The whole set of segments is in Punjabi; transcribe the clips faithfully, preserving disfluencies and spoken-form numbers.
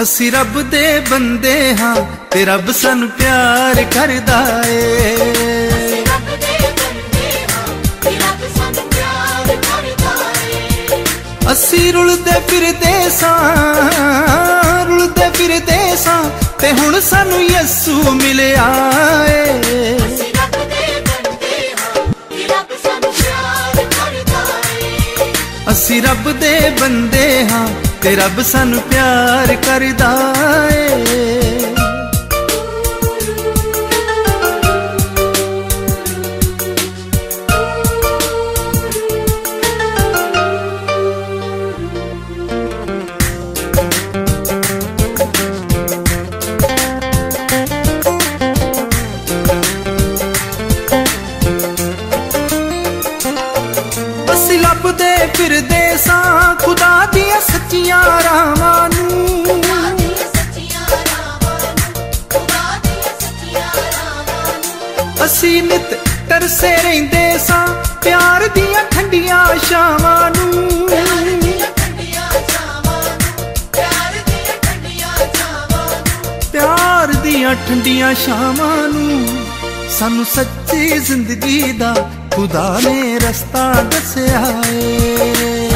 ਅਸੀਂ ਰੱਬ ਦੇ ਬੰਦੇ ਹਾਂ ਤੇ ਰੱਬ ਸਾਨੂੰ ਪਿਆਰ ਕਰਦਾ ਏ। ਅਸੀਂ ਰੱਬ ਦੇ ਬੰਦੇ ਹਾਂ ਤੇ ਰੱਬ ਸਾਨੂੰ ਪਿਆਰ ਕਰਦਾ ਏ। ਅਸੀਂ ਰੁਲਦੇ ਫਿਰਦੇ ਸਾਂ ਰੁਲਦੇ ਫਿਰਦੇ ਸਾਂ ਤੇ ਹੁਣ ਸਾਨੂੰ ਯਿਸੂ ਮਿਲਿਆ ਏ। ਅਸੀਂ ਰੱਬ ਦੇ ਬੰਦੇ ਹਾਂ ਤੇ ਰੱਬ ਸਾਨੂੰ ਪਿਆਰ ਕਰਦਾ ਏ। ਅਸੀਂ ਰੱਬ ਦੇ ਬੰਦੇ ਹਾਂ ਤੇ ਰੱਬ ਸਾਨੂੰ ਪਿਆਰ ਕਰਦਾ ਏ। ਅਸੀਂ ਲੱਭਦੇ ਫਿਰਦੇ ਸਾਂ ਖੁਦਾ ਦੀਆਂ ਸੱਚੀਆਂ ਰਾਹਾਂ ਨੂੰ। ਅਸੀਂ ਨਿਤ ਤਰਸੇ ਰਹਿੰਦੇ ਸਾਂ ਪਿਆਰ ਦੀਆਂ ਠੰਡੀਆਂ ਛਾਵਾਂ ਨੂੰ। ਪਿਆਰ ਦੀਆਂ ਠੰਡੀਆਂ ਛਾਵਾਂ ਨੂੰ ਸਾਨੂੰ ਸੱਚੀ ਜ਼ਿੰਦਗੀ ਦਾ ਖੁਦਾ ਨੇ ਰਸਤਾ ਦੱਸਿਆ ਏ।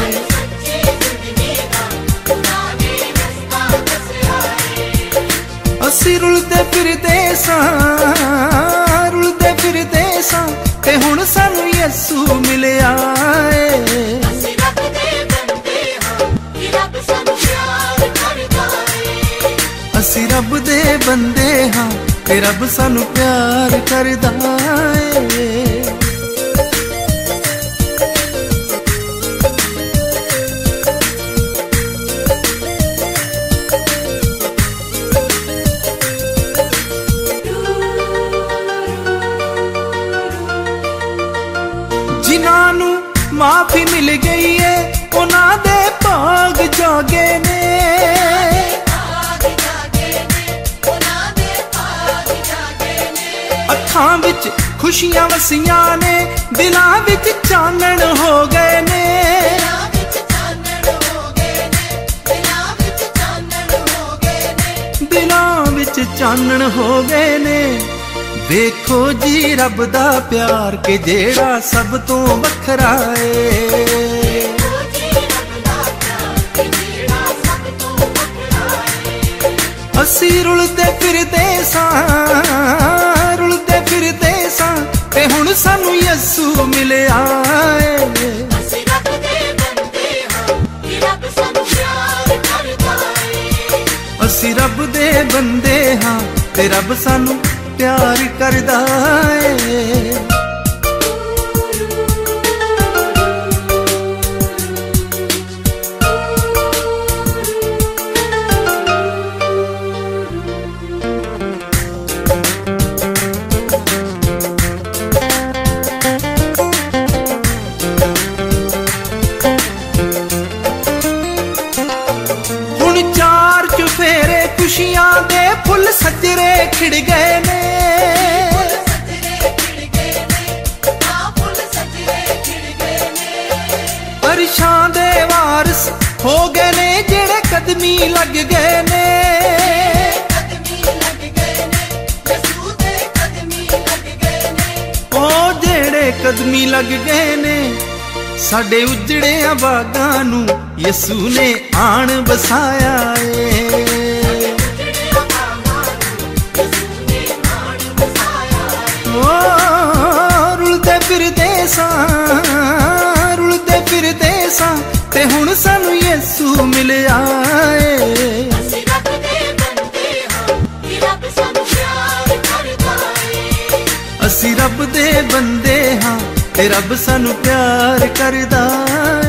ਅਸੀਂ ਰੁਲਦੇ ਫਿਰਦੇ ਸਾਂ ਰੁਲਦੇ ਫਿਰਦੇ ਸਾਂ ਤੇ ਹੁਣ ਸਾਨੂੰ ਯਿਸੂ ਮਿਲਿਆ ਏ। ਅਸੀਂ ਰੱਬ ਦੇ ਬੰਦੇ ਹਾਂ ਤੇ ਰੱਬ ਸਾਨੂੰ ਪਿਆਰ ਕਰਦਾ ਏ। ਅਸੀਂ ਰੱਬ ਦੇ ਬੰਦੇ ਹਾਂ ਤੇ ਰੱਬ ਸਾਨੂੰ ਪਿਆਰ ਕਰਦਾ ਏ। ਜਿਨ੍ਹਾਂ ਨੂੰ ਮਾਫੀ ਮਿਲ ਗਈ ਏ ਉਹਨਾਂ ਦੇ ਭਾਗ ਜਾਗੇ ਨੇ। ਅੱਖਾਂ ਵਿੱਚ ਖੁਸ਼ੀਆਂ ਵਸੀਆਂ ਨੇ ਦਿਲਾਂ ਵਿੱਚ ਚਾਨਣ ਹੋ ਗਏ ਨੇ। ਦਿਲਾਂ ਵਿੱਚ ਚਾਨਣ ਹੋ ਗਏ ਨੇ। ਵੇਖੋ ਜੀ ਰੱਬ ਦਾ ਪਿਆਰ ਕਿ ਜਿਹੜਾ ਸਭ ਤੋਂ ਵੱਖਰਾ ਏ। ਅਸੀਂ ਰੁਲਦੇ ਫਿਰਦੇ ਸਾਂ ਰੁਲਦੇ ਫਿਰਦੇ ਸਾਂ ਤੇ ਹੁਣ ਸਾਨੂੰ ਯਿਸੂ ਮਿਲਿਆ ਏ। ਅਸੀਂ ਰੱਬ ਦੇ ਬੰਦੇ ਹਾਂ ਤੇ ਰੱਬ ਸਾਨੂੰ ਪਿਆਰ ਕਰਦਾ ਏ। ਅਸੀਂ ਰੱਬ ਦੇ ਬੰਦੇ ਹਾਂ ਤੇ ਰੱਬ ਸਾਨੂੰ ਪਿਆਰ ਕਰਦਾ ਏ। ਹੁਣ ਚਾਰ ਚੁਫੇਰੇ ਖੁਸ਼ੀਆਂ ਦੇ ਫੁੱਲ ਸਜਰੇ ਖਿੜ ਗਏ ਨੇ। ਅਰਸ਼ਾਂ ਦੇ ਵਾਰਿਸ ਹੋ ਗਏ ਨੇ ਜਿਹੜੇ ਕਦਮੀ ਲੱਗ ਗਏ ਨੇ। ਉਹ ਜਿਹੜੇ ਕਦਮੀ ਲੱਗ ਗਏ ਨੇ ਸਾਡੇ ਉਜੜਿਆਂ ਬਾਗਾਂ ਨੂੰ ਯਿਸੂ ਨੇ ਆਣ ਬਸਾਇਆ ਏ। ਰੁਲਦੇ ਫਿਰਦੇ ਸਾਂ ਰੁਲਦੇ ਫਿਰਦੇ ਸਾਂ ਤੇ ਹੁਣ ਸਾਨੂੰ ਯਿਸੂ ਮਿਲਿਆ ਏ। ਅਸੀਂ ਰੱਬ ਦੇ ਬੰਦੇ ਹਾਂ ਤੇ ਰੱਬ ਸਾਨੂੰ ਪਿਆਰ ਕਰਦਾ ਏ। ਅਸੀਂ ਰੱਬ ਦੇ ਬੰਦੇ ਹਾਂ ਤੇ ਰੱਬ ਸਾਨੂੰ ਪਿਆਰ ਕਰਦਾ ਏ।